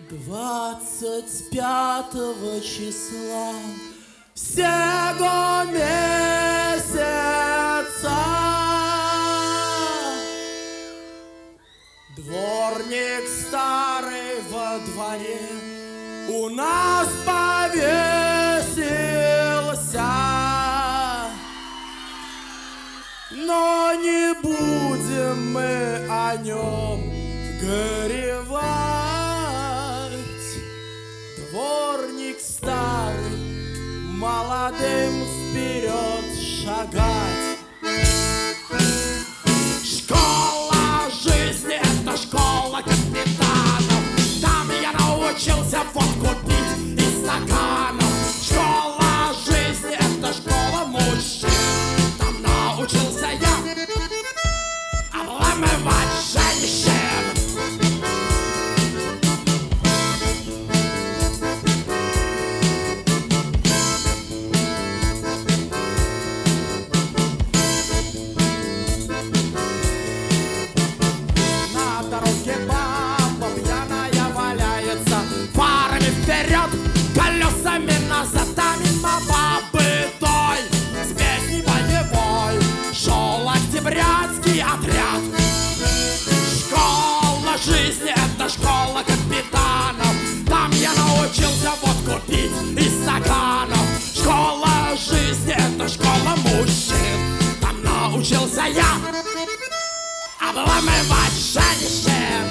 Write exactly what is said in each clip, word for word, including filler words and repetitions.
Двадцать пятого числа всего месяца дворник старый во дворе у нас повесился, но не будем мы о нем горевать. Дворник старый, молодым вперед шагать. Школа жизни — это школа капитанов. Там я научился водку пить из стаканов. Школа жизни — это школа мужчин. Там научился я обламывать женщин. Колесами назад, а мимо бабы той с песней боевой шел октябрятский отряд. Школа жизни — это школа капитанов. Там я научился водку пить из стаканов. Школа жизни — это школа мужчин. Там научился я обламывать женщин.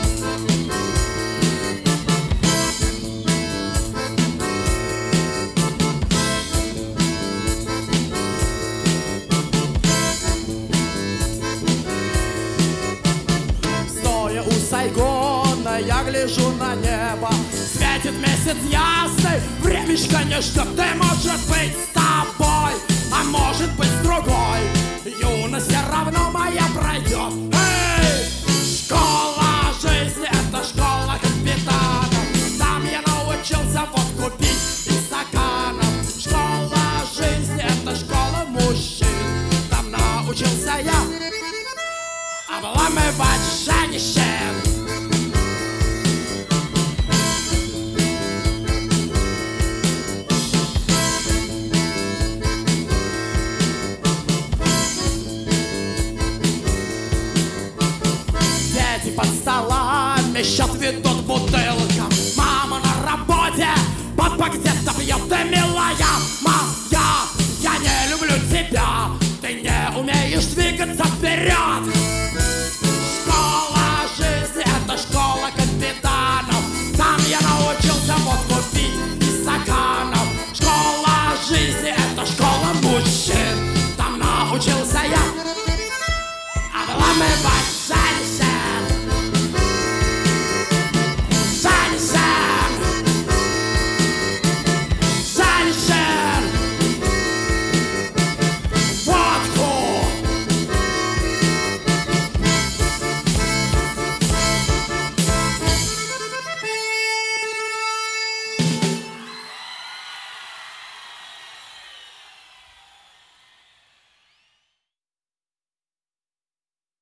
Сайгона я гляжу на небо, светит месяц ясный, времечко не ждет. Ты, может быть, с тобой, а может быть, с другой. Юность все равно моя пройдет. Эй! Школа жизни — это школа капитанов. Там я научился водку пить из стаканов. Школа жизни — это школа мужчин. Там научился я обламывать женщин. Дети под столами счет ведут бутылкам. Мама на работе, папа где-то